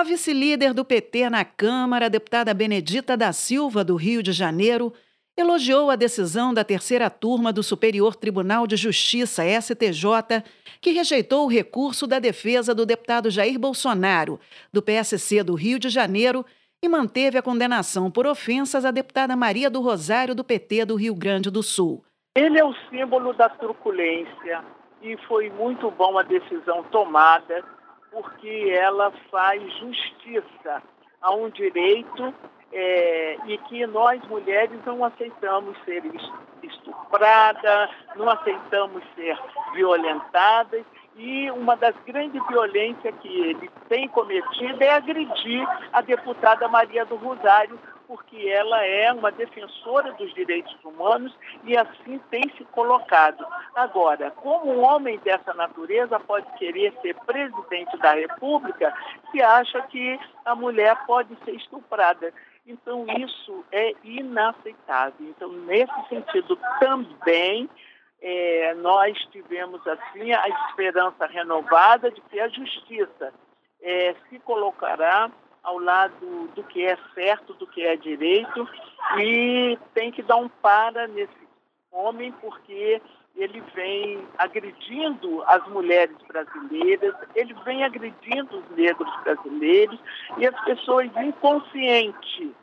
A vice-líder do PT na Câmara, a deputada Benedita da Silva, do Rio de Janeiro, elogiou a decisão da terceira turma do Superior Tribunal de Justiça, STJ, que rejeitou o recurso da defesa do deputado Jair Bolsonaro, do PSC do Rio de Janeiro, e manteve a condenação por ofensas à deputada Maria do Rosário, do PT do Rio Grande do Sul. Ele é o símbolo da truculência e foi muito bom a decisão tomada, porque ela faz justiça a um direito e que nós mulheres não aceitamos ser estupradas, não aceitamos ser violentadas, e uma das grandes violências que ele tem cometido é agredir a deputada Maria do Rosário, porque ela é uma defensora dos direitos humanos e assim tem se colocado. Agora, como um homem dessa natureza pode querer ser presidente da República se acha que a mulher pode ser estuprada? Então, isso é inaceitável. Então, nesse sentido também, nós tivemos assim a esperança renovada de que a justiça se colocará ao lado do que é certo, do que é direito, e tem que dar um para nesse homem, porque ele vem agredindo as mulheres brasileiras, ele vem agredindo os negros brasileiros, e as pessoas inconscientes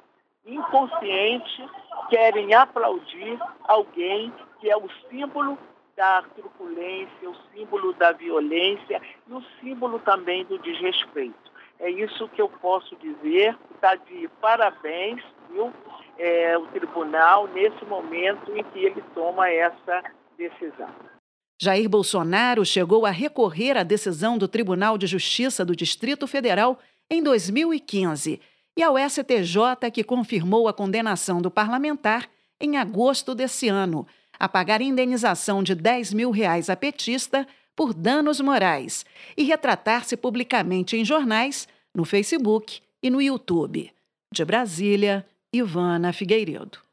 querem aplaudir alguém que é o símbolo da truculência, o símbolo da violência e o símbolo também do desrespeito. É isso que eu posso dizer, está de parabéns, viu? O tribunal nesse momento em que ele toma essa decisão. Jair Bolsonaro chegou a recorrer à decisão do Tribunal de Justiça do Distrito Federal em 2015 e ao STJ, que confirmou a condenação do parlamentar em agosto desse ano a pagar indenização de R$10 mil à petista por danos morais e retratar-se publicamente em jornais, no Facebook e no YouTube. De Brasília, Ivana Figueiredo.